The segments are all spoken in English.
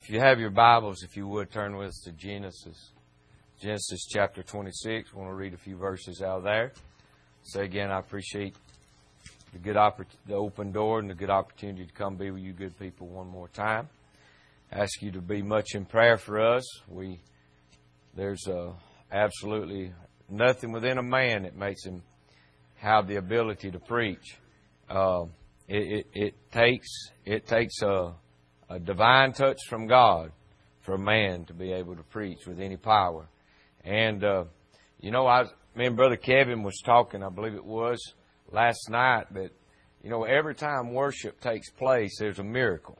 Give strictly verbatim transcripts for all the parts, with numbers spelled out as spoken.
If you have your Bibles, if you would, turn with us to Genesis. Genesis chapter twenty-six. I want to read a few verses out of there. So again, I appreciate the good oppor- the open door and the good opportunity to come be with you good people one more time. I ask you to be much in prayer for us. We There's uh, absolutely nothing within a man that makes him have the ability to preach. Uh, it, it, it takes it takes a A divine touch from God for a man to be able to preach with any power. And, uh, you know, I, me and Brother Kevin was talking, I believe it was, last night, that, you know, every time worship takes place, there's a miracle.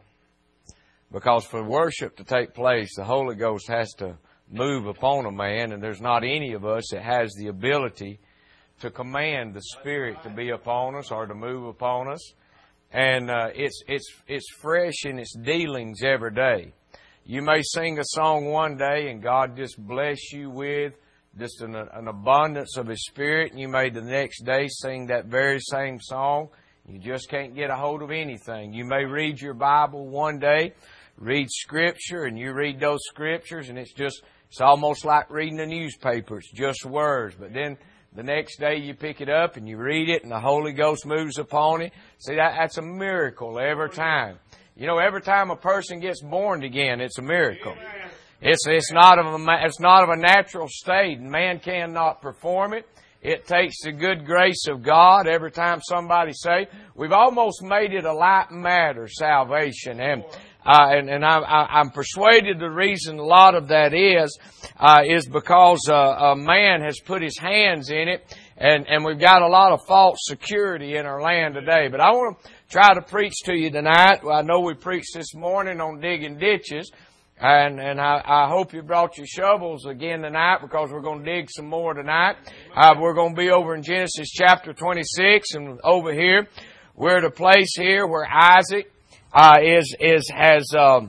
Because for worship to take place, the Holy Ghost has to move upon a man, and there's not any of us that has the ability to command the Spirit to be upon us or to move upon us. And uh, it's it's it's fresh in its dealings every day. You may sing a song one day and God just bless you with just an, an abundance of His Spirit, and you may the next day sing that very same song. You just can't get a hold of anything. You may read your Bible one day, read Scripture, and you read those Scriptures, and it's just it's almost like reading a newspaper. It's just words, but then the next day you pick it up and you read it and the Holy Ghost moves upon it. See, that, that's a miracle every time. You know, every time a person gets born again, it's a miracle. It's, it's not of a, it's not of a natural state. Man cannot perform it. It takes the good grace of God every time somebody say, we've almost made it a light matter, salvation. And Uh, and, and I, I, I'm persuaded the reason a lot of that is, uh, is because, uh, a man has put his hands in it, and, and we've got a lot of false security in our land today. But I want to try to preach to you tonight. Well, I know we preached this morning on digging ditches, and, and I, I hope you brought your shovels again tonight, because we're going to dig some more tonight. Uh, we're going to be over in Genesis chapter twenty-six, and over here, we're at a place here where Isaac, Uh, is, is, has, um,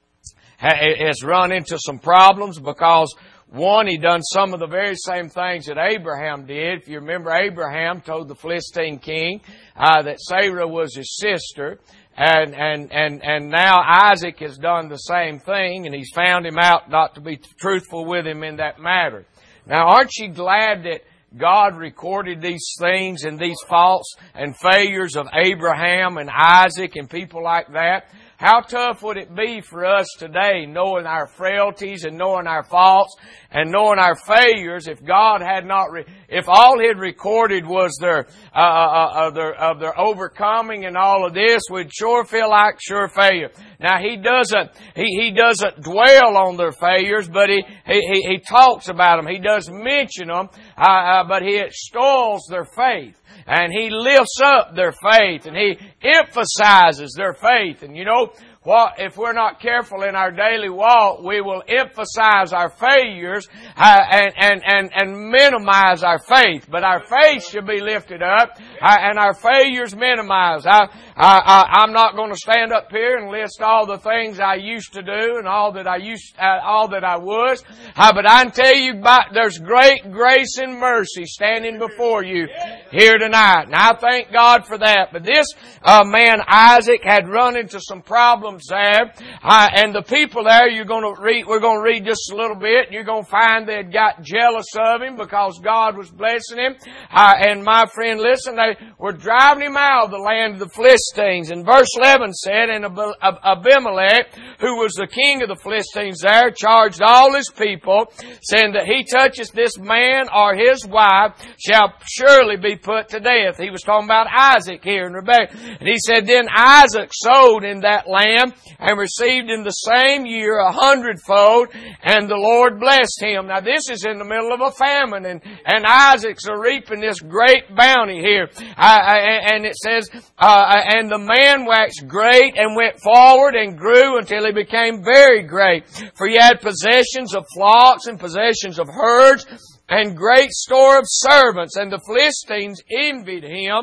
has run into some problems because, one, he done some of the very same things that Abraham did. If you remember, Abraham told the Philistine king, uh, that Sarah was his sister. And, and, and, and now Isaac has done the same thing, and he's found him out not to be truthful with him in that matter. Now, aren't you glad that God recorded these things and these faults and failures of Abraham and Isaac and people like that? How tough would it be for us today, knowing our frailties and knowing our faults and knowing our failures, if God had not, re- if all He had recorded was their, uh, uh, uh, their, of their overcoming and all of this, we'd sure feel like sure failure. Now, He doesn't, He, He doesn't dwell on their failures, but He, He, He, he talks about them. He does mention them, uh, uh, but He extols their faith. And He lifts up their faith, and He emphasizes their faith. And you know what? If we're not careful in our daily walk, we will emphasize our failures uh, and, and, and, and minimize our faith. But our faith should be lifted up uh, and our failures minimized. I, I, I, I'm not going to stand up here and list all the things I used to do and all that I used, uh, all that I was. Uh, but I can tell you, about, there's great grace and mercy standing before you here tonight, and I thank God for that. But this uh, man Isaac had run into some problems there, uh, and the people there, you're going to read. We're going to read just a little bit. And you're going to find they had got jealous of him because God was blessing him. Uh, and my friend, listen, they were driving him out of the land of the Philistines. And verse eleven said, "And Abimelech, who was the king of the Philistines there, charged all his people, saying that he toucheth this man or his wife shall surely be put to death." He was talking about Isaac here and Rebekah. And he said, "Then Isaac sowed in that land and received in the same year a hundredfold, and the Lord blessed him." Now this is in the middle of a famine, and, and Isaac's are reaping this great bounty here. Uh, and it says, uh, "And the man waxed great and went forward and grew until he became very great. For he had possessions of flocks and possessions of herds and great store of servants. And the Philistines envied him,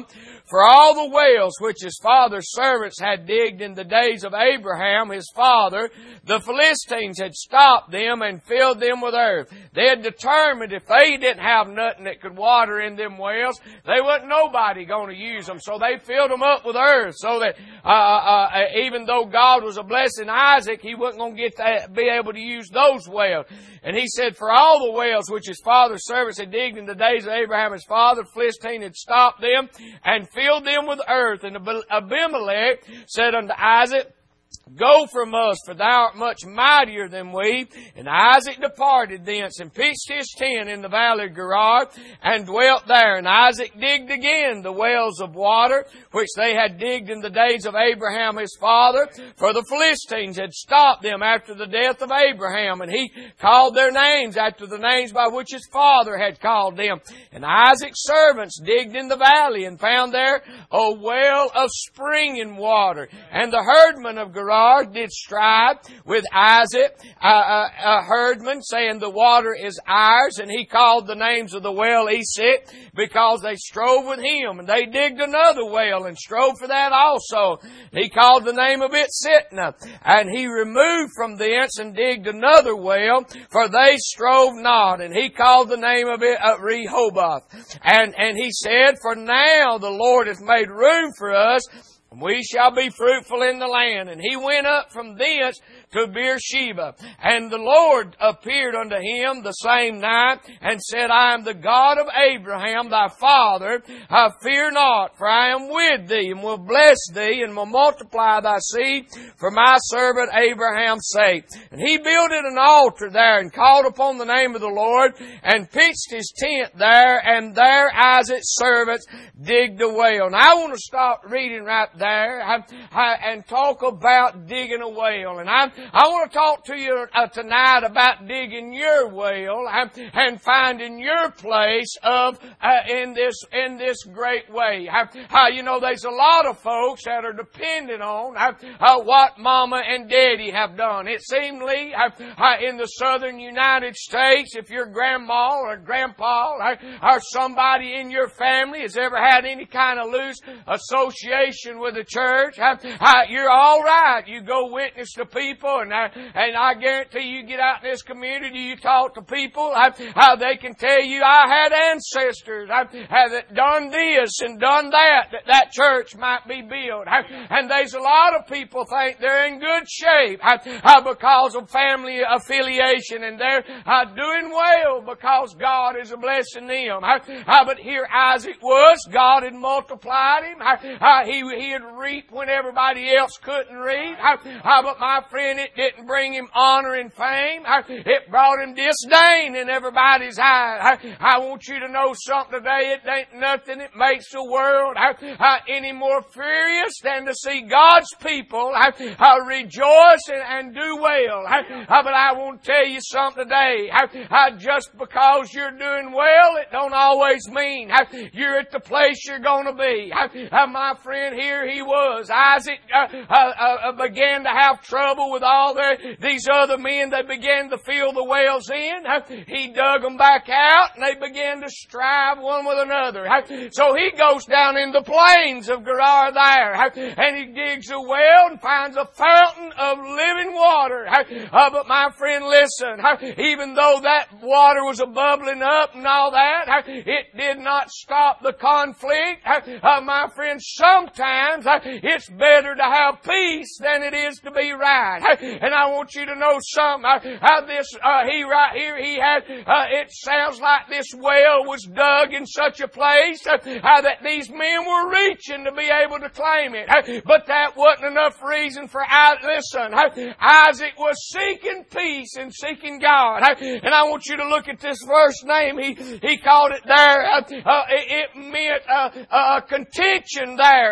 For all the wells which his father's servants had digged in the days of Abraham, his father, the Philistines had stopped them and filled them with earth. They had determined if they didn't have nothing that could water in them wells, they wasn't nobody going to use them. So they filled them up with earth, so that uh, uh, even though God was a blessing Isaac, he wasn't going to get to be able to use those wells. And he said, for all the wells which his father's servants had digged in the days of Abraham his father, the Philistine had stopped them and filled them with earth. And Abimelech said unto Isaac, Go from us, for thou art much mightier than we. And Isaac departed thence, and pitched his tent in the valley of Gerar, and dwelt there. And Isaac digged again the wells of water, which they had digged in the days of Abraham his father, for the Philistines had stopped them after the death of Abraham. And he called their names after the names by which his father had called them. And Isaac's servants digged in the valley, and found there a well of springing water. And the herdmen of Gerar did strive with Isaac, a, a, a herdman, saying, The water is ours. And he called the names of the well Esek, because they strove with him. And they digged another well, and strove for that also. And he called the name of it Sitnah. And he removed from thence, and digged another well, for they strove not. And he called the name of it uh, Rehoboth. And, and he said, For now the Lord hath made room for us, we shall be fruitful in the land. And he went up from thence to Beersheba. And the Lord appeared unto him the same night, and said, I am the God of Abraham thy father. I fear not, for I am with thee, and will bless thee, and will multiply thy seed for my servant Abraham's sake. And he builded an altar there, and called upon the name of the Lord, and pitched his tent there, and there Isaac's servants digged a well. Now I want to stop reading right there and talk about digging a well. And I I want to talk to you uh, tonight about digging your well and finding your place of uh, in this in this great way. Uh, you know, there's a lot of folks that are dependent on uh, uh, what Mama and Daddy have done. It seemingly uh, uh, in the southern United States, if your grandma or grandpa or, or somebody in your family has ever had any kind of loose association with the church, uh, uh, you're all right. You go witness to people, and I, and I guarantee you get out in this community, you talk to people, uh, uh, they can tell you, I had ancestors uh, uh, that done this and done that, that that church might be built. Uh, and there's a lot of people think they're in good shape uh, uh, because of family affiliation, and they're uh, doing well because God is blessing them. Uh, uh, but here Isaac was, God had multiplied him. Uh, uh, he, he had reaped when everybody else couldn't reap. Uh, uh, but my friend, it didn't bring him honor and fame. Uh, it brought him disdain in everybody's eyes. Uh, I want you to know something today. It ain't nothing that makes the world uh, uh, any more furious than to see God's people uh, uh, rejoice and, and do well. Uh, uh, but I want to tell you something today. Uh, uh, just because you're doing well, it don't always mean uh, you're at the place you're going to be. Uh, uh, my friend, here he was. Isaac uh, uh, uh, began to have trouble with all their, these other men. They began to fill the wells in. Uh, he dug them back out, and they began to strive one with another. Uh, so he goes down in the plains of Gerar there, uh, and he digs a well and finds a fountain of living water. Uh, uh, but my friend, listen, uh, even though that water was a bubbling up and all that, uh, it did not stop the conflict. Uh, uh, my friend, sometimes uh, it's better to have peace than it is to be right. Uh, and I want you to know something. Uh, how this, uh, he right here, he had, uh, it sounds like this well was dug in such a place uh, uh, that these men were reaching to be able to claim it. Uh, but that wasn't enough reason for Isaac. Listen, uh, Isaac was seeking peace and seeking God. Uh, and I want you to look at this first name. He, he called it there. Uh, uh, it, it meant uh, uh, contention there. Uh, and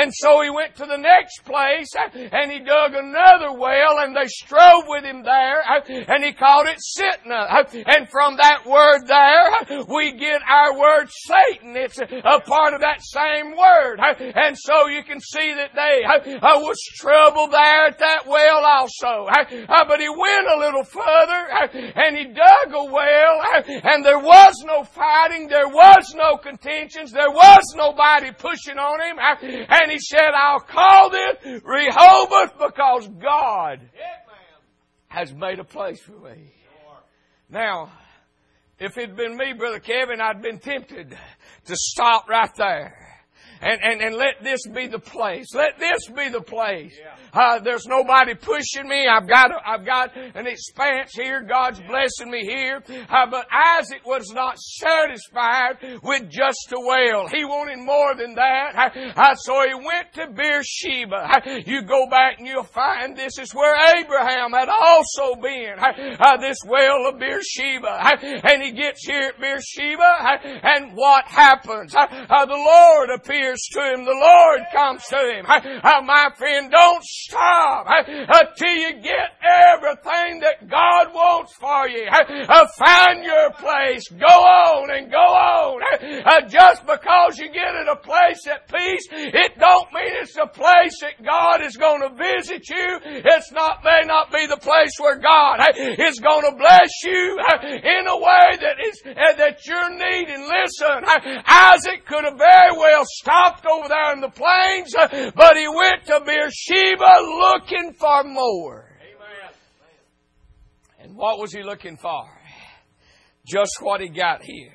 And so he went to the next place and he dug another well and they strove with him there and he called it Sitna. And from that word there, we get our word Satan. It's a part of that same word. And so you can see that they was trouble there at that well also. But he went a little further and he dug a well and there was no fighting, there was no contentions, there was nobody pushing on him. And he said, I'll call this Rehoboth because God has made a place for me. Now, if it'd been me, Brother Kevin, I'd been tempted to stop right there. And, and, and let this be the place. Let this be the place. Uh, there's nobody pushing me. I've got, a, I've got an expanse here. God's blessing me here. Uh, but Isaac was not satisfied with just a well. He wanted more than that. Uh, uh, so he went to Beersheba. Uh, you go back and you'll find this is where Abraham had also been. Uh, uh, this well of Beersheba. Uh, and he gets here at Beersheba. Uh, and what happens? Uh, uh, the Lord appears to him. The Lord comes to him. Uh, my friend, don't stop uh, until you get everything that God wants for you. Uh, find your place. Go on and go on. Uh, just because you get in a place at peace, it don't mean it's a place that God is going to visit you. It's not, may not be the place where God uh, is going to bless you uh, in a way that is uh, that you're needing. Listen, uh, Isaac could have very well stopped over there in the plains, uh, but he went to Beersheba looking for more. Amen. And what was he looking for? Just what he got here.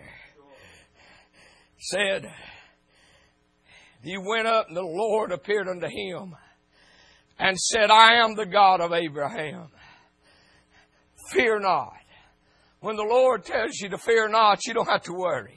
Said, he went up and the Lord appeared unto him and said, I am the God of Abraham. Fear not. When the Lord tells you to fear not, you don't have to worry.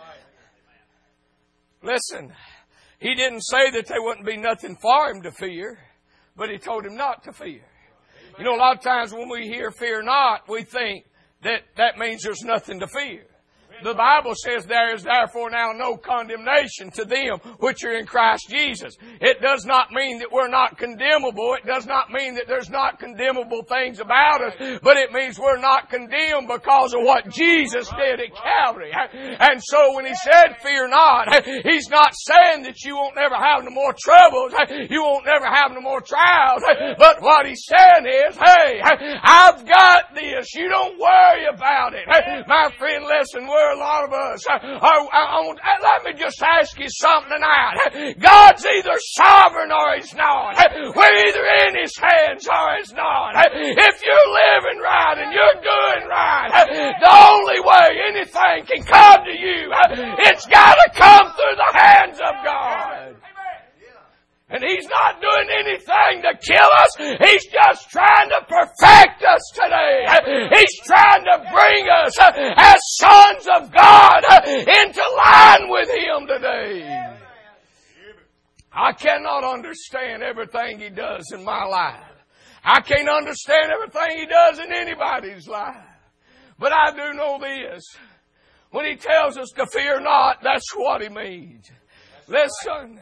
Listen, He didn't say that there wouldn't be nothing for him to fear, but He told him not to fear. You know, a lot of times when we hear fear not, we think that that means there's nothing to fear. The Bible says there is therefore now no condemnation to them which are in Christ Jesus. It does not mean that we're not condemnable. It does not mean that there's not condemnable things about us. But it means we're not condemned because of what Jesus did at Calvary. And so when He said fear not, He's not saying that you won't never have no more troubles. You won't never have no more trials. But what He's saying is, hey, I've got this. You don't worry about it. My friend, listen, we're a lot of us. Are, are, are, let me just ask you something tonight. God's either sovereign or He's not. We're either in His hands or He's not. If you're living right and you're doing right, the only way anything can come to you, it's got to come through the hands of God. And He's not doing anything to kill us. He's just trying to perfect us today. He's trying to bring us as sons of God into line with Him today. I cannot understand everything He does in my life. I can't understand everything He does in anybody's life. But I do know this. When He tells us to fear not, that's what He means. Listen.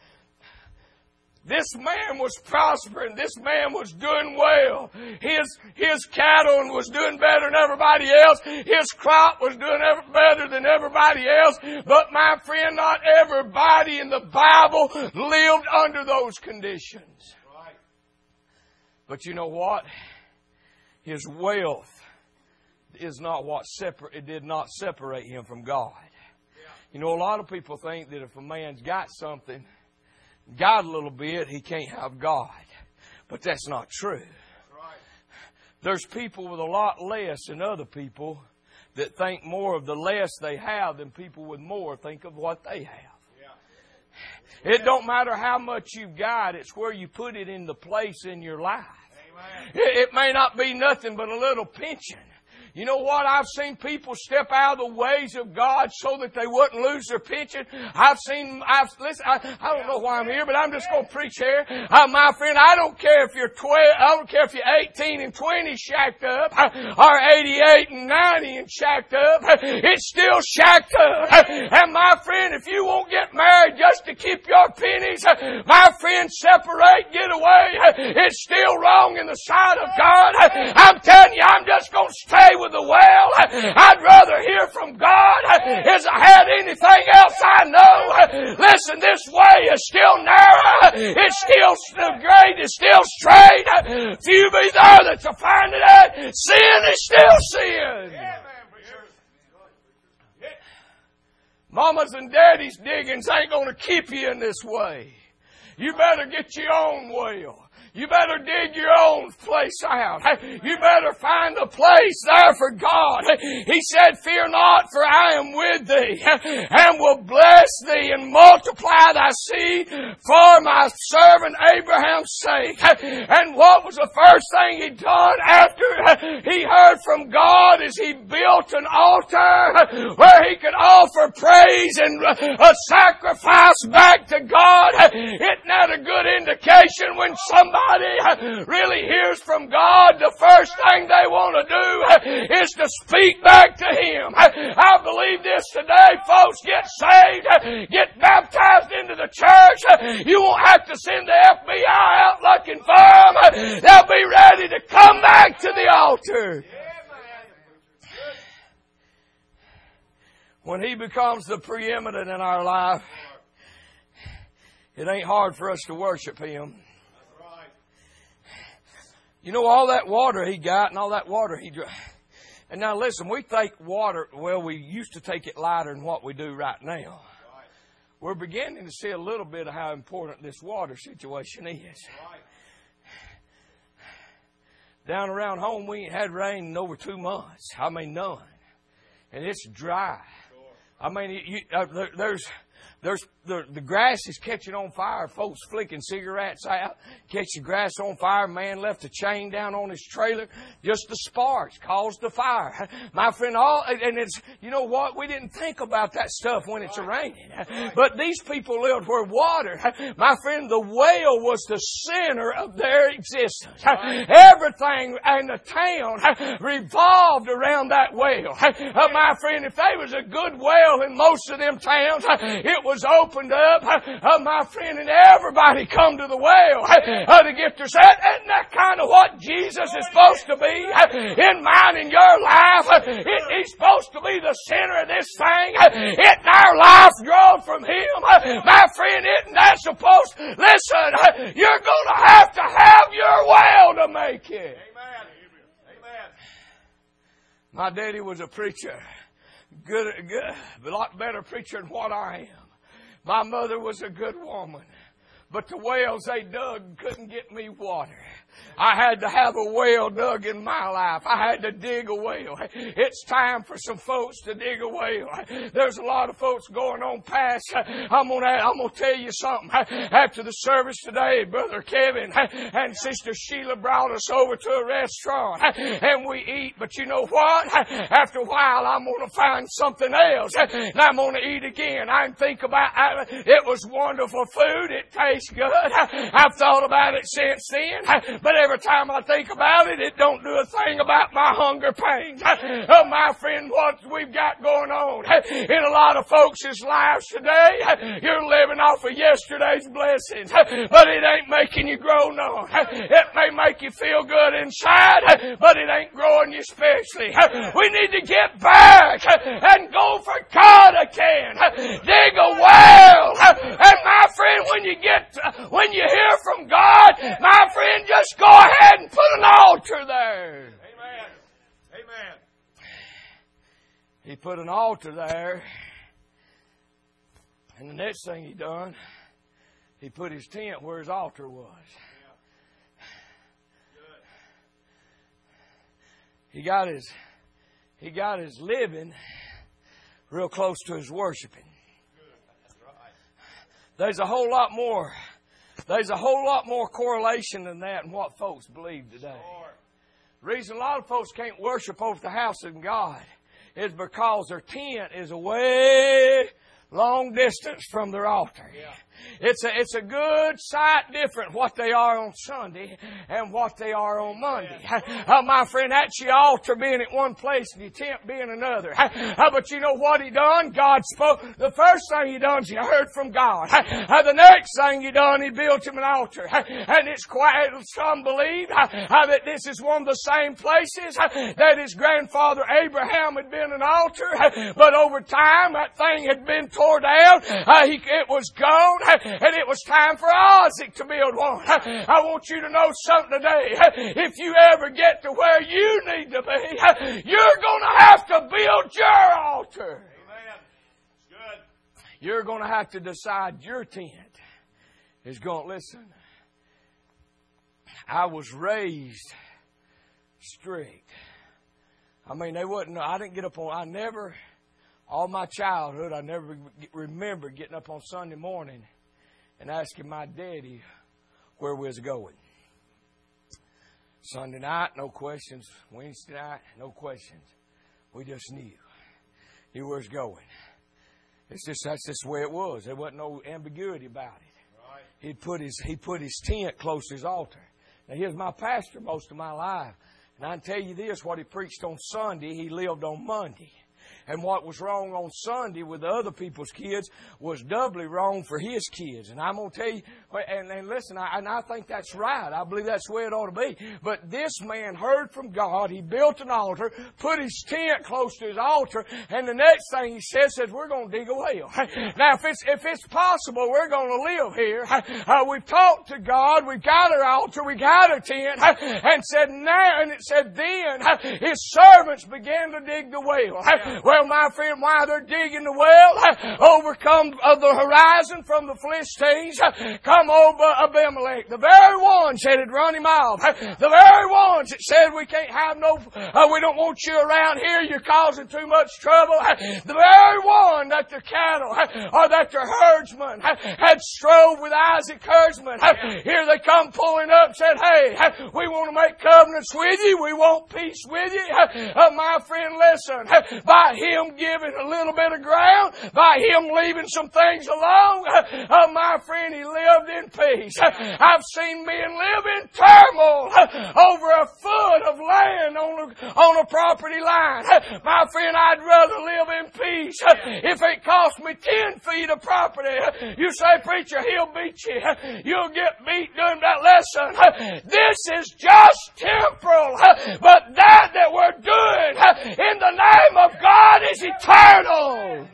This man was prospering. This man was doing well. His, his cattle was doing better than everybody else. His crop was doing ever better than everybody else. But my friend, not everybody in the Bible lived under those conditions. Right. But you know what? His wealth is not what separ- it did not separate him from God. Yeah. You know, a lot of people think that if a man's got something, got a little bit, he can't have God. But that's not true. Right. There's people with a lot less than other people that think more of the less they have than people with more think of what they have. Yeah. It don't matter how much you've got, it's where you put it in the place in your life. Amen. It, it may not be nothing but a little pension. You know what? I've seen people step out of the ways of God so that they wouldn't lose their pension. I've seen, I've, listen, I, I don't know why I'm here, but I'm just going to preach here. Uh, my friend, I don't care if you're twelve, I don't care if you're eighteen and twenty shacked up, or eighty-eight and ninety and shacked up. It's still shacked up. And my friend, if you won't get married just to keep your pennies, my friend, separate, get away. It's still wrong in the sight of God. I'm telling you, I'm just going to stay with the well. I'd rather hear from God as I had anything else I know. Listen, this way is still narrow. It's still great. It's still straight. Few be there that to find it out. Sin is still sin. Mamas and daddies' diggings ain't going to keep you in this way. You better get your own well. You better dig your own place out. You better find a place there for God. He said, fear not, for I am with thee, and will bless thee and multiply thy seed for my servant Abraham's sake. And what was the first thing he done after he heard from God is he built an altar where he could offer praise and a sacrifice back to God. Isn't that a good indication when somebody really hears from God? The first thing they want to do is to speak back to Him. I believe this today, folks. Get saved, get baptized into the church. You won't have to send the F B I out looking for them. They'll be ready to come back to the altar. When He becomes the preeminent in our life, it ain't hard for us to worship Him. You know, all that water he got and all that water he drank. And now listen, we think water, well, we used to take it lighter than what we do right now. Right. We're beginning to see a little bit of how important this water situation is. Right. Down around home, we ain't had rain in over two months. I mean, none. And it's dry. Sure. I mean, you, uh, there, there's... There's the, the grass is catching on fire. Folks flicking cigarettes out, catch the grass on fire. Man left a chain down on his trailer. Just the sparks caused the fire. My friend, all and it's you know what? We didn't think about that stuff when it's raining. But these people lived where water. My friend, the well was the center of their existence. Everything in the town revolved around that well. My friend, if there was a good well in most of them towns, it was opened up, uh, my friend, and everybody come to the well uh, to get their set. Isn't that kind of what Jesus is supposed to be uh, in mine and your life? Uh, it, he's supposed to be the center of this thing. Uh, isn't our life drawn from Him? Uh, my friend, isn't that supposed? Listen, uh, you're going to have to have your well to make it. Amen. Amen. My daddy was a preacher. Good, good, a lot better preacher than what I am. My mother was a good woman, but the wells they dug couldn't get me water. I had to have a well dug in my life. I had to dig a well. It's time for some folks to dig a well. There's a lot of folks going on past. I'm gonna, I'm gonna tell you something. After the service today, Brother Kevin and Sister Sheila brought us over to a restaurant and we eat. But you know what? After a while, I'm gonna find something else and I'm gonna eat again. I think about it was wonderful food. It tastes good. I've thought about it since then. But every time I think about it, it don't do a thing about my hunger pains. Oh, my friend, what we've got going on in a lot of folks' lives today, you're living off of yesterday's blessings, but it ain't making you grow none. It may make you feel good inside, but it ain't growing you spiritually. We need to get back and go for God again. Dig a well. And my friend, when you get, when you hear from God, my friend, just go ahead and put an altar there. Amen. Amen. He put an altar there. And the next thing he done, he put his tent where his altar was. He got his, he got his living real close to his worshiping. There's a whole lot more. There's a whole lot more correlation than that in what folks believe today. The reason a lot of folks can't worship over the house of God is because their tent is away long distance from their altar. Yeah. It's a, it's a good sight different what they are on Sunday and what they are on Monday. Uh, my friend, that's your altar being at one place and your tent being another. Uh, but you know what He done? God spoke. The first thing He done is He heard from God. Uh, the next thing He done, He built Him an altar. Uh, and it's quite, some believe uh, uh, that this is one of the same places uh, that His grandfather Abraham had been an altar. Uh, but over time, that thing had been torn down. Uh, he, it was gone. Uh, And it was time for Isaac to build one. I want you to know something today. If you ever get to where you need to be, you're going to have to build your altar. Amen. Good. You're going to have to decide your tent is going to listen. I was raised strict. I mean, they wouldn't. I didn't get up on. I never, all my childhood, I never remember getting up on Sunday morning and asking my daddy where we was going. Sunday night, no questions. Wednesday night, no questions. We just knew. Knew where it was going. It's just, that's just the way it was. There wasn't no ambiguity about it. Right. He'd put his, he put his tent close to his altar. Now, he was my pastor most of my life. And I can tell you this, what he preached on Sunday, he lived on Monday. And what was wrong on Sunday with the other people's kids was doubly wrong for his kids. And I'm going to tell you, and, and listen, I, and I think that's right. I believe that's the way it ought to be. But this man heard from God. He built an altar, put his tent close to his altar, and the next thing he says, says, we're going to dig a well. Now, if it's, if it's possible, we're going to live here. Uh, we've talked to God. We've got our altar. We got our tent. And said, now, and it said, then his servants began to dig the well. Well, my friend, while they're digging the well, overcome of the horizon from the Philistines, come over Abimelech. The very ones that had run him off. The very ones that said we can't have no, uh, we don't want you around here, you're causing too much trouble. The very one that their cattle, or that their herdsmen had strove with Isaac herdsmen. Here they come pulling up and said, hey, we want to make covenants with you. We want peace with you. Uh, my friend, listen, by him giving a little bit of ground, by him leaving some things alone, uh, my friend, he lived in peace. I've seen men live in turmoil over a foot of land on a, on a property line. My friend, I'd rather live in peace. If it cost me ten feet of property, you say, preacher, he'll beat you. You'll get beat doing that lesson. This is just temporal, but that that we're doing in the name of God is eternal.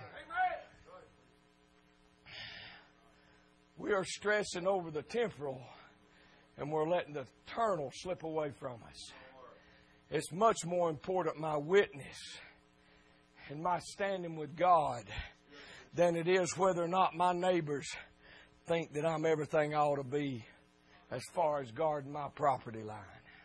We are stressing over the temporal and we're letting the eternal slip away from us. It's much more important my witness and my standing with God than it is whether or not my neighbors think that I'm everything I ought to be as far as guarding my property line.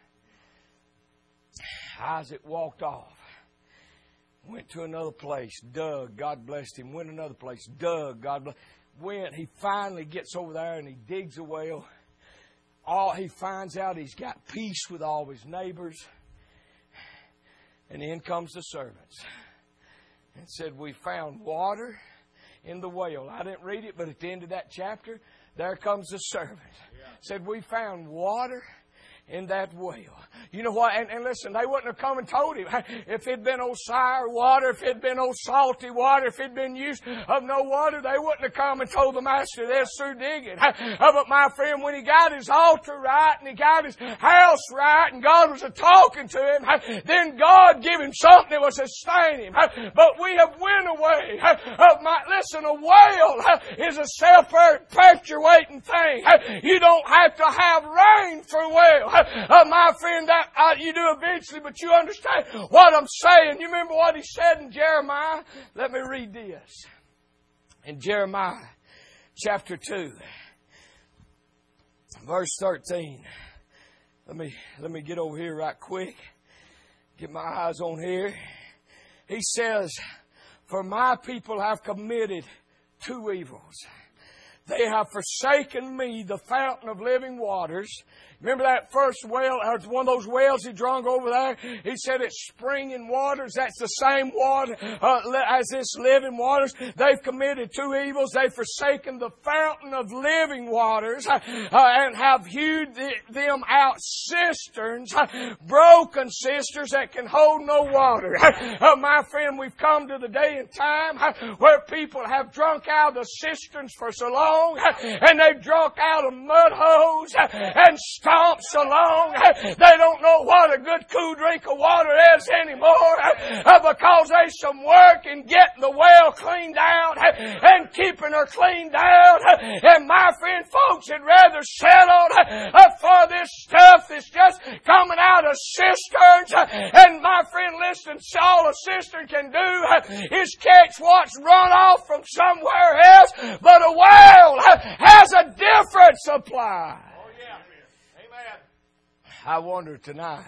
Isaac walked off. Went to another place. Dug. God blessed him. Went another place. Dug. God blessed him. Went. He finally gets over there and he digs a well. All he finds out he's got peace with all his neighbors. And in comes the servants. And said, we found water in the well. I didn't read it, but at the end of that chapter, there comes the servant. Yeah. Said, we found water in that well. You know what? And, and listen, they wouldn't have come and told him. If it'd been old sour water, if it'd been old salty water, if it'd been used of no water, they wouldn't have come and told the master they're through digging. But my friend, when he got his altar right and he got his house right and God was talking to him, then God gave him something that was sustaining him. But we have went away. My, listen, a well is a self-perpetuating thing. You don't have to have rain for a well. Uh, my friend, that uh, you do eventually, but you understand what I'm saying. You remember what he said in Jeremiah? Let me read this. In Jeremiah chapter two, verse thirteen. Let me, let me get over here right quick. Get my eyes on here. He says, for my people have committed two evils. They have forsaken me, the fountain of living waters, Remember that first well, or one of those wells he drunk over there? He said it's springing waters. That's the same water uh, as this living waters. They've committed two evils. They've forsaken the fountain of living waters uh, and have hewed them out cisterns, uh, broken cisterns that can hold no water. Uh, my friend, we've come to the day and time uh, where people have drunk out of the cisterns for so long, uh, and they've drunk out of mud holes uh, and stomped so long, uh, they don't know what a good cool drink of water is anymore uh, because there's some work in getting the well cleaned out uh, and keeping her cleaned out. Uh, and my friend, folks would rather settle uh, for this stuff that's just coming out of cisterns. Uh, and my friend, listen, all a cistern can do uh, is catch what's run off from somewhere else, but a well uh, has a different supply. Oh, yeah. Amen. I wonder tonight,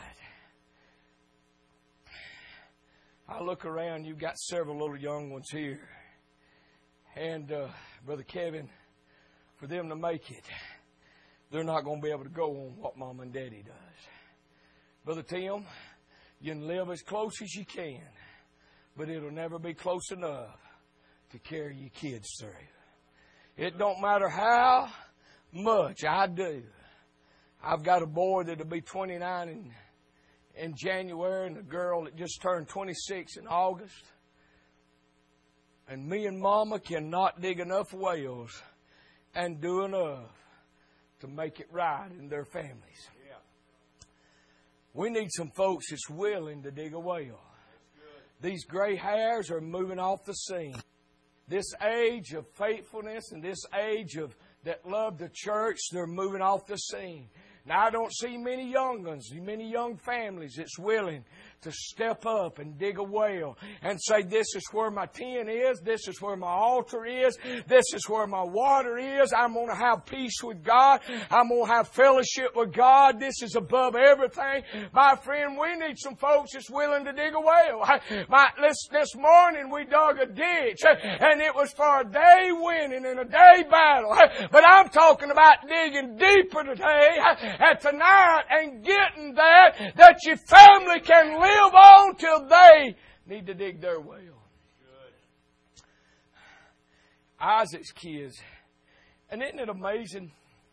I look around, you've got several little young ones here. And, uh, Brother Kevin, for them to make it, they're not going to be able to go on what Mom and Daddy does. Brother Tim, you can live as close as you can, but it'll never be close enough to carry your kids through. It don't matter how much I do. I've got a boy that'll be twenty-nine in, in January and a girl that just turned twenty-six in August. And me and Mama cannot dig enough wells and do enough to make it right in their families. Yeah. We need some folks that's willing to dig a well. These gray hairs are moving off the scene. This age of faithfulness and this age of that love the church, they're moving off the scene. Now, I don't see many young ones, many young families that's willing to step up and dig a well and say, this is where my tent is, this is where my altar is, this is where my water is. I'm going to have peace with God. I'm going to have fellowship with God. This is above everything. My friend, we need some folks that's willing to dig a well. My, this, this morning we dug a ditch, and it was for a day winning and a day battle. But I'm talking about digging deeper today and tonight and getting that, that your family can live live on till they need to dig their well. Good. Isaac's kids. And isn't it amazing?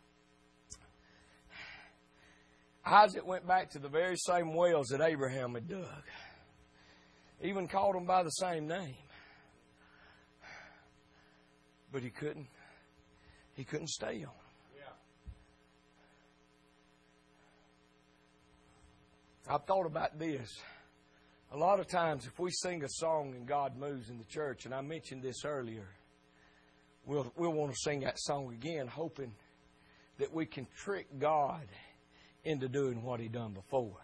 Isaac went back to the very same wells that Abraham had dug. Even called them by the same name. But he couldn't. He couldn't stay on them. I've thought about this. A lot of times if we sing a song and God moves in the church, and I mentioned this earlier, we'll, we'll want to sing that song again, hoping that we can trick God into doing what He done before.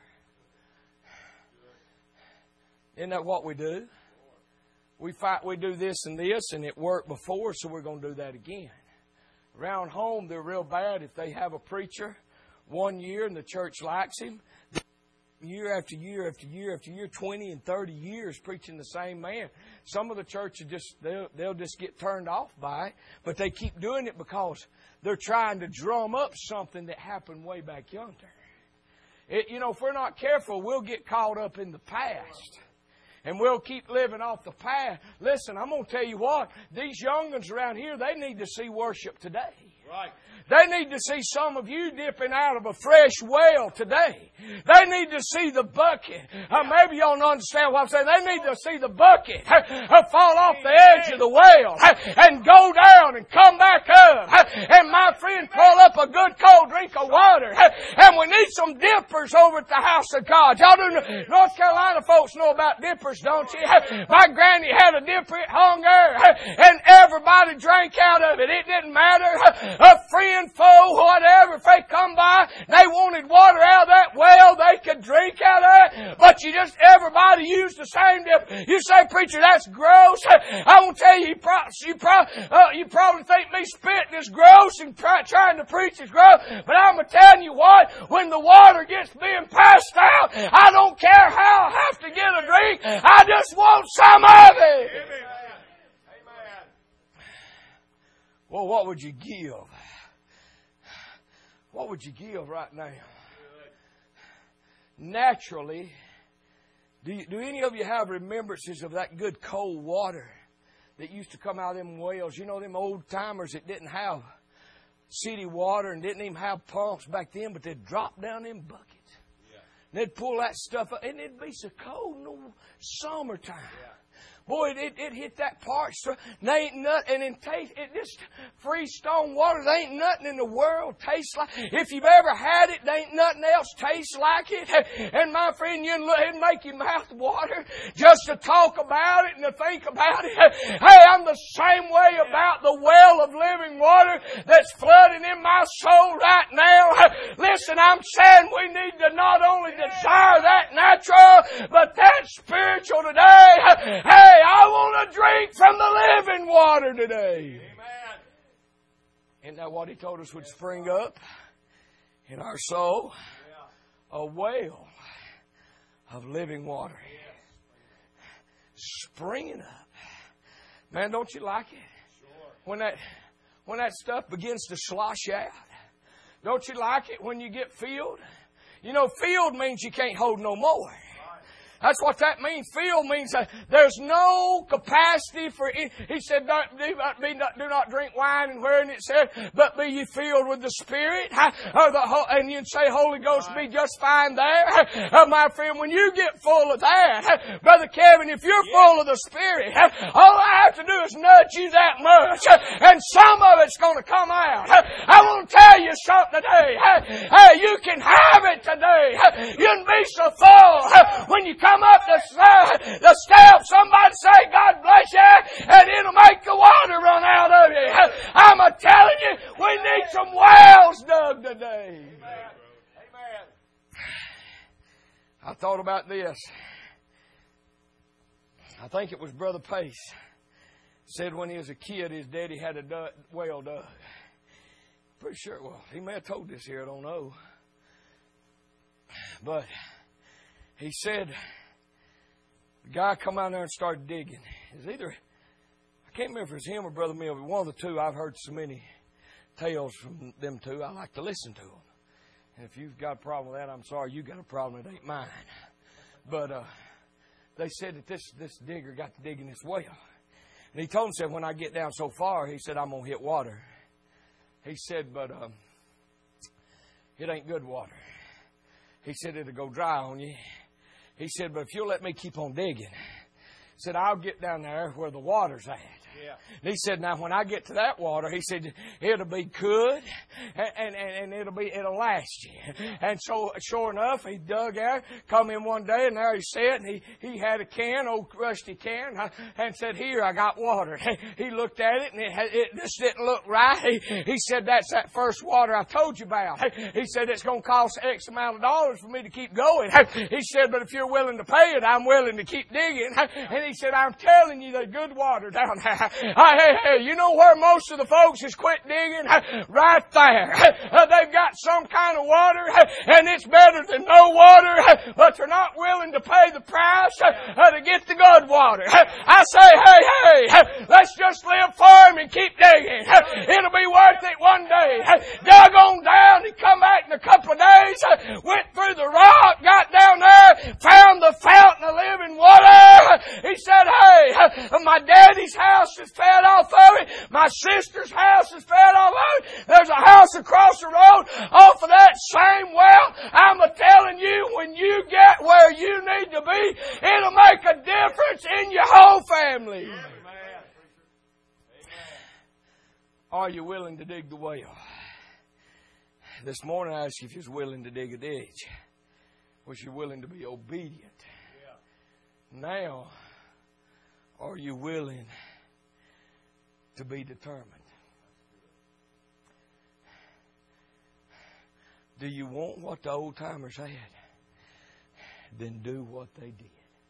Isn't that what we do? We fight, we do this and this, and it worked before, so we're going to do that again. Around home, they're real bad if they have a preacher one year and the church likes him. Year after year after year after year, twenty and thirty years preaching the same man. Some of the churches just, they'll, they'll just get turned off by it, but they keep doing it because they're trying to drum up something that happened way back yonder. It, you know, if we're not careful, we'll get caught up in the past. And we'll keep living off the past. Listen, I'm going to tell you what, these young ones around here, they need to see worship today. Right. They need to see some of you dipping out of a fresh well today. They need to see the bucket. Uh, maybe y'all don't understand what I'm saying. They need to see the bucket uh, fall off the edge of the well uh, and go down and come back up. Uh, and my friend, pull up a good cold drink of water. Uh, and we need some dippers over at the house of God. Y'all do know, North Carolina folks know about dippers, don't you? Uh, my granny had a dipper, it hung there, uh, and everybody drank out of it. It didn't matter. Uh, a friend, foe, whatever, if they come by, they wanted water out of that well, they could drink out of it, but you just, everybody used the same dip. You say, preacher, that's gross. I won't tell you, you, pro- you, pro- uh, you probably think me spitting is gross and try- trying to preach is gross, but I'm going to tell you what, when the water gets being passed out, I don't care how I have to get a drink, I just want some of it. Amen. Amen. Well, what would you give What would you give right now? Naturally, do, you, do any of you have remembrances of that good cold water that used to come out of them wells? You know, them old timers that didn't have city water and didn't even have pumps back then, but they'd drop down in buckets. Yeah. And they'd pull that stuff up, and it'd be so cold in the summertime. Yeah. Boy, it, it hit that part. So there ain't nothing, and in taste, it just freestone water. There ain't nothing in the world tastes like. If you've ever had it, there ain't nothing else tastes like it. And my friend, you look, it'd make your mouth water just to talk about it and to think about it. Hey, I'm the same way about the well of living water that's flooding in my soul right now. Listen, I'm saying we need to not only desire that natural, but that spiritual today. Hey, I want to drink from the living water today. Amen. Isn't that what He told us would spring up in our soul? A well of living water. Springing up. Man, don't you like it? When that, when that stuff begins to slosh out. Don't you like it when you get filled? You know, filled means you can't hold no more. That's what that means. Filled means that there's no capacity for it. He said, don't, do, not, be, not, do not drink wine, and wherein it said, but be ye filled with the Spirit. Or the, and you'd say, Holy Ghost be just fine there. Uh, my friend, when you get full of that, Brother Kevin, if you're full of the Spirit, all I have to do is nudge you that much, and some of it's going to come out. I want to tell you something today. Hey, you can have it today. You can be so full when you come Come up the, uh, the steps, somebody say, God bless you, and it'll make the water run out of you. I'm a telling you, we need some wells dug today. Amen. Amen. I thought about this. I think it was Brother Pace said when he was a kid, his daddy had a dug, well dug. Pretty sure, well, he may have told this here, I don't know. But he said, the guy come out there and started digging. It's either, I can't remember if it was him or Brother Mill, but one of the two. I've heard so many tales from them two. I like to listen to them. And if you've got a problem with that, I'm sorry. You got a problem. It ain't mine. But uh, they said that this, this digger got to digging this well. And he told him, said, when I get down so far, he said, I'm going to hit water. He said, but um, it ain't good water. He said, it'll go dry on you. He said, but if you'll let me keep on digging, he said, I'll get down there where the water's at. Yeah. And he said, now when I get to that water, he said, it'll be good and, and, and it'll be, it'll last you. And so, sure enough, he dug out, come in one day, and there he sat, and he, he had a can, old rusty can, and said, here, I got water. He looked at it, and it, it just didn't look right. He, he said, that's that first water I told you about. He said, it's going to cost X amount of dollars for me to keep going. He said, but if you're willing to pay it, I'm willing to keep digging. And he said, I'm telling you, there's good water down there. Hey, hey, hey, you know where most of the folks has quit digging? Right there. Uh, they've got some kind of water, and it's better than no water, but they're not willing to pay the price uh, to get the good water. I say, hey, hey, let's just live farm and keep digging. It'll be worth it one day. Dug on down and come back in a couple of days, went through the rock, got down there, found the fountain of living water. He said, hey, my daddy's house is fed off of it. My sister's house is fed off of it. There's a house across the road off of that same well. I'm a telling you, when you get where you need to be, it'll make a difference in your whole family. Amen. Are you willing to dig the well? This morning I asked you if you was willing to dig a ditch. Was you willing to be obedient? Yeah. Now, are you willing to be determined? Do you want what the old timers had? Then do what they did.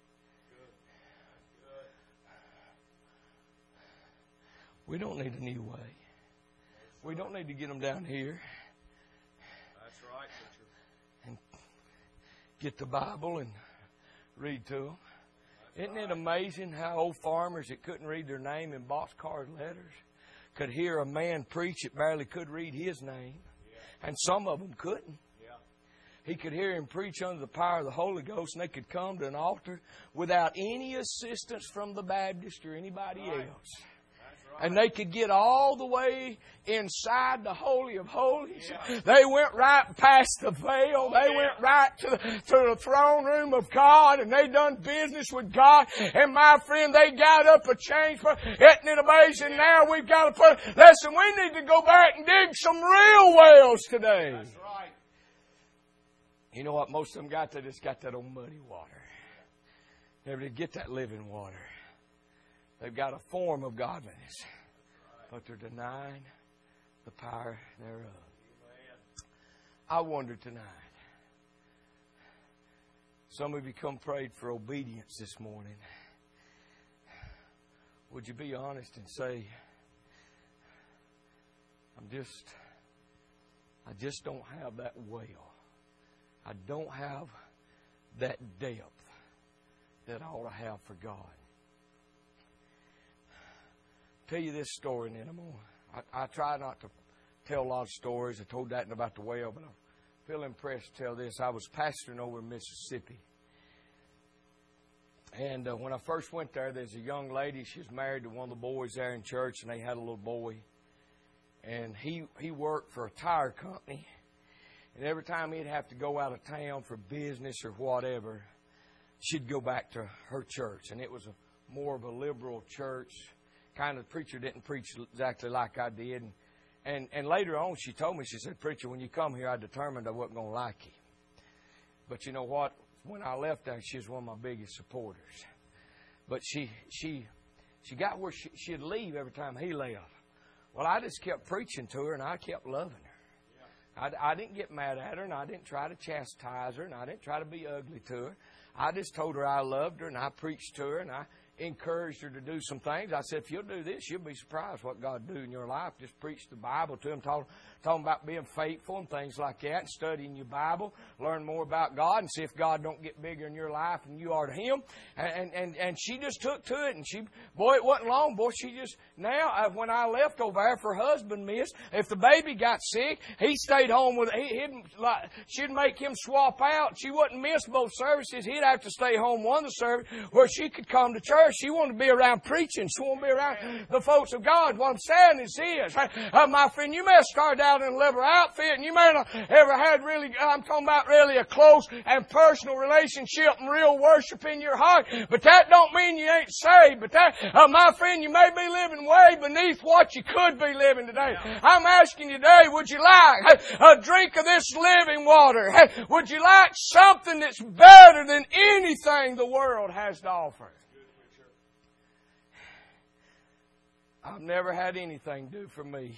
We don't need a new way. We don't need to get them down here. That's right, preacher. And get the Bible and read to them. Isn't it amazing how old farmers that couldn't read their name in boxcar letters could hear a man preach that barely could read his name? And some of them couldn't. He could hear him preach under the power of the Holy Ghost, and they could come to an altar without any assistance from the Baptist or anybody else. Right. And they could get all the way inside the Holy of Holies. Yeah. They went right past the veil. They yeah. went right to the, to the throne room of God, and they done business with God. And my friend, they got up a change. For, isn't it amazing? Now we've got to put, listen, we need to go back and dig some real wells today. That's right. You know what most of them got? They just got that old muddy water. Never did get that living water. They've got a form of godliness, but they're denying the power thereof. I wonder tonight, some of you come prayed for obedience this morning. Would you be honest and say, I'm just, I just don't have that well. I don't have that depth that I ought to have for God. I'll tell you this story, and then I'm gonna, I, I try not to tell a lot of stories. I told that about the well, but I feel impressed to tell this. I was pastoring over in Mississippi. And uh, when I first went there, there's a young lady. She was married to one of the boys there in church, and they had a little boy. And he, he worked for a tire company. And every time he'd have to go out of town for business or whatever, she'd go back to her church. And it was a more of a liberal church. Kind of, the preacher didn't preach exactly like I did. And, and, and later on, she told me, she said, preacher, when you come here, I determined I wasn't going to like you. But you know what? When I left there, she was one of my biggest supporters. But she she she got where she, she'd leave every time he left. Well, I just kept preaching to her, and I kept loving her. I, I didn't get mad at her, and I didn't try to chastise her, and I didn't try to be ugly to her. I just told her I loved her, and I preached to her, and I encouraged her to do some things. I said, if you'll do this, you'll be surprised what God will do in your life. Just preach the Bible to them, talk, talk about being faithful and things like that, and studying your Bible, learn more about God, and see if God don't get bigger in your life than you are to Him. And and, and she just took to it, and she, boy, it wasn't long, boy, she just, now, uh, when I left over there, if her husband missed, if the baby got sick, he stayed home with, he, he'd, like, she'd make him swap out. She wouldn't miss both services. He'd have to stay home one of the service where she could come to church. She wanted to be around preaching. She wanted to be around the folks of God. What I'm saying is this. Uh, my friend, you may have started out in a liberal outfit, and you may not ever had really, I'm talking about really a close and personal relationship and real worship in your heart. But that don't mean you ain't saved. But that, uh, my friend, you may be living way beneath what you could be living today. I'm asking you today, would you like a drink of this living water? Would you like something that's better than anything the world has to offer? I've never had anything do for me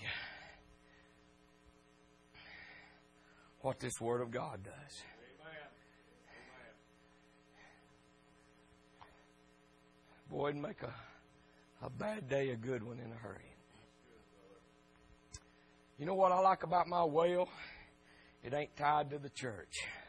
what this Word of God does. Amen. Boy, it'd make a, a bad day a good one in a hurry. You know what I like about my well? It ain't tied to the church.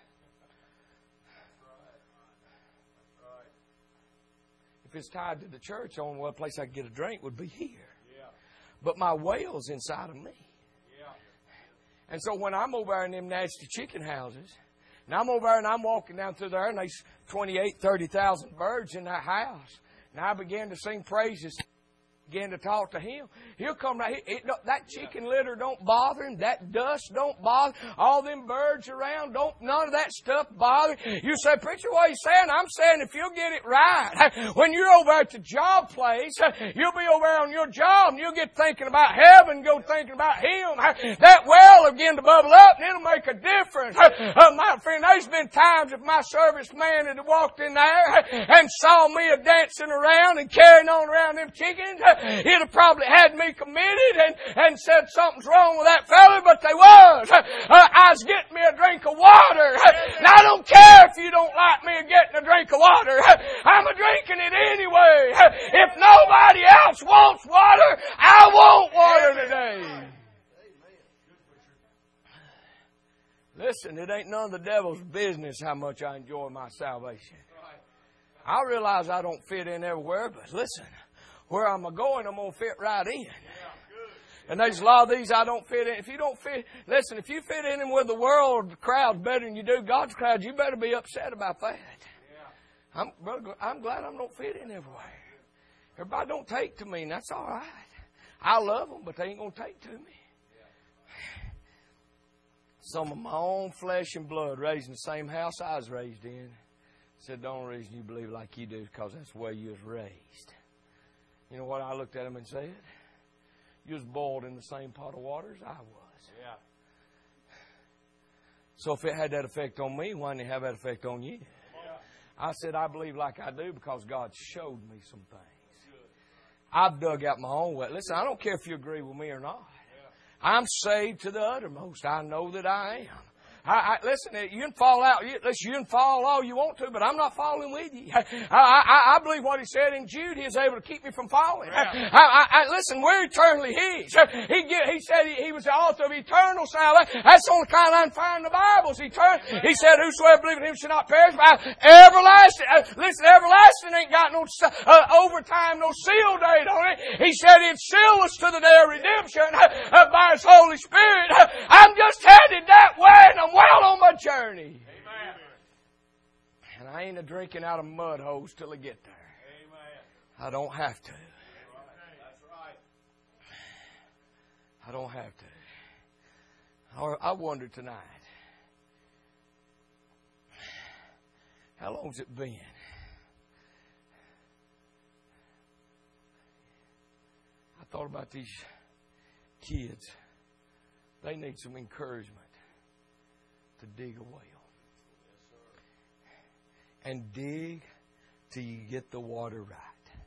If it's tied to the church, the only one place I could get a drink would be here. Yeah. But my well's inside of me. Yeah. And so when I'm over there in them nasty chicken houses, and I'm over there and I'm walking down through there, and there's twenty-eight, thirty thousand birds in that house, and I began to sing praises, began to talk to him, he'll come right here. It, that chicken litter don't bother him. That dust don't bother. All them birds around, don't none of that stuff bother. You say, preacher, what are you saying? I'm saying if you'll get it right, when you're over at the job place, you'll be over on your job, and you'll get thinking about heaven, go thinking about Him. That well will begin to bubble up, and it'll make a difference. Uh, my friend, there's been times if my serviceman had walked in there and saw me a dancing around and carrying on around them chickens, he'd have probably had me committed and, and said something's wrong with that fella, but they was. Uh, I was getting me a drink of water. And I don't care if you don't like me getting a drink of water. I'm a drinking it anyway. If nobody else wants water, I want water today. Listen, it ain't none of the devil's business how much I enjoy my salvation. I realize I don't fit in everywhere, but listen, where I'm going, I'm going to fit right in. And there's a lot of these I don't fit in. If you don't fit, listen, if you fit in with the world crowd better than you do God's crowd, you better be upset about that. I'm, brother, I'm glad I don't fit in everywhere. Everybody don't take to me, and that's all right. I love them, but they ain't going to take to me. Some of my own flesh and blood raised in the same house I was raised in said the only reason you believe like you do is because that's the way you was raised. You know what I looked at them and said? You was boiled in the same pot of water as I was. Yeah. So if it had that effect on me, why didn't it have that effect on you? I said, I believe like I do because God showed me some things. I've dug out my own way. Listen, I don't care if you agree with me or not. I'm saved to the uttermost. I know that I am. I, I, listen, you can fall out. You, listen, you can fall all you want to, but I'm not falling with you. I, I, I believe what he said in Jude. He is able to keep me from falling. I, I, I, listen, we're eternally His. He, he said he, he was the author of eternal salvation. That's the only kind I can find in the Bible. Is eternal. He said, "Whosoever believeth in Him shall not perish, but everlasting." Uh, listen, everlasting ain't got no uh, overtime, no seal date on it. He said He'd seal us to the day of redemption uh, by His Holy Spirit. Uh, I'm just headed that way, and I'm well on my journey. Amen. And I ain't a drinking out of mud holes till I get there. Amen. I don't have to. That's right. I don't have to. I wonder tonight, how long's it been? I thought about these kids. They need some encouragement to dig a well. And dig till you get the water right.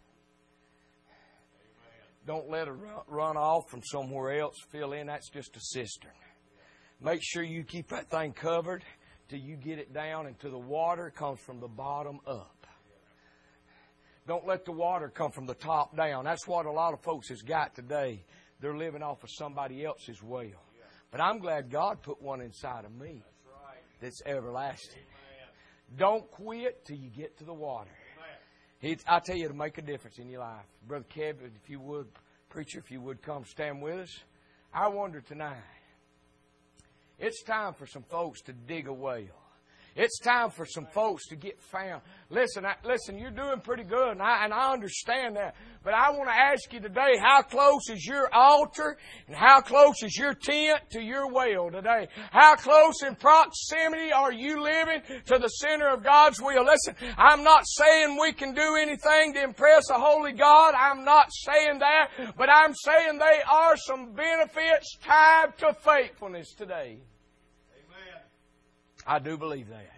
Don't let it run off from somewhere else, fill in. That's just a cistern. Make sure you keep that thing covered till you get it down until the water comes from the bottom up. Don't let the water come from the top down. That's what a lot of folks has got today. They're living off of somebody else's well. But I'm glad God put one inside of me that's everlasting. Don't quit till you get to the water. It's, I tell you, it'll make a difference in your life. Brother Kevin, if you would, preacher, if you would come stand with us. I wonder tonight, it's time for some folks to dig a well. It's time for some folks to get found. Listen, I, listen, you're doing pretty good, and I, and I understand that. But I want to ask you today, how close is your altar and how close is your tent to your well today? How close in proximity are you living to the center of God's will? Listen, I'm not saying we can do anything to impress a holy God. I'm not saying that. But I'm saying there are some benefits tied to faithfulness today. I do believe that.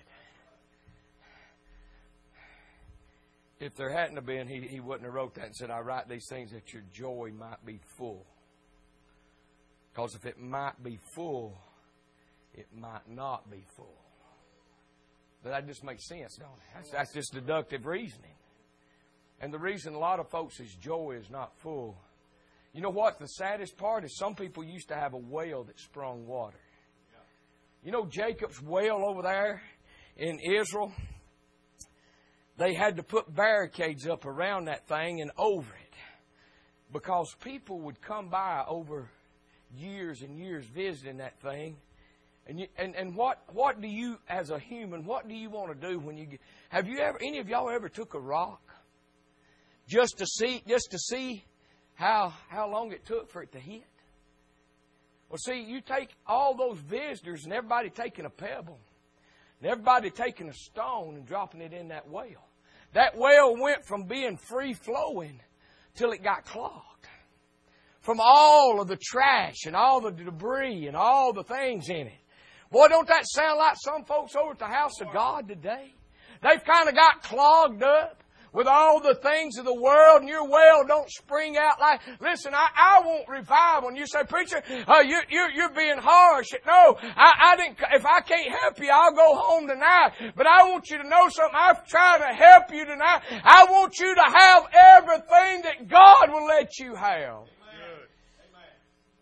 If there hadn't have been, he, he wouldn't have wrote that and said, I write these things that your joy might be full. Because if it might be full, it might not be full. But that just makes sense, don't it? That's, that's just deductive reasoning. And the reason a lot of folks' joy is not full, you know what? The saddest part is some people used to have a well that sprung water. You know Jacob's well over there in Israel? They had to put barricades up around that thing and over it. Because people would come by over years and years visiting that thing. And you, and, and what, what do you, as a human, what do you want to do when you get... Have you ever, any of y'all ever took a rock? Just to see, just to see how, how long it took for it to hit? Well, see, you take all those visitors and everybody taking a pebble and everybody taking a stone and dropping it in that well. That well went from being free-flowing till it got clogged. From all of the trash and all the debris and all the things in it. Boy, don't that sound like some folks over at the house of God today? They've kind of got clogged up with all the things of the world, and your well don't spring out like... Listen, I, I want revival. And you say, preacher, uh, you, you're, you're being harsh. No, I, I didn't. If I can't help you, I'll go home tonight. But I want you to know something. I've tried to help you tonight. I want you to have everything that God will let you have. Amen.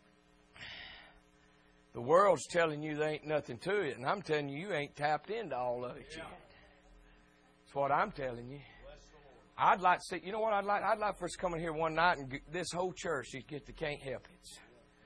The world's telling you there ain't nothing to it, and I'm telling you, you ain't tapped into all of it yet. That's what I'm telling you. I'd like to see, you know what I'd like? I'd like for us to come in here one night and get this whole church just get the can't help it.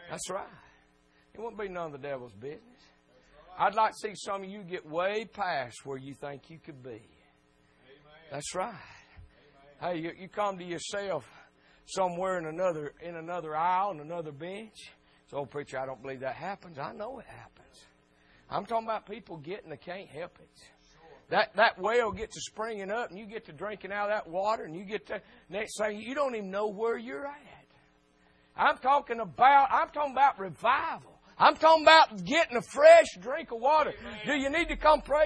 That's right. It won't be none of the devil's business. I'd like to see some of you get way past where you think you could be. That's right. Hey, you, you come to yourself somewhere in another in another aisle, in another bench. So, old preacher, I don't believe that happens. I know it happens. I'm talking about people getting they can't help it. That that well gets to springing up, and you get to drinking out of that water, and you get to next thing you don't even know where you're at. I'm talking about I'm talking about revival. I'm talking about getting a fresh drink of water. Do you need to come pray?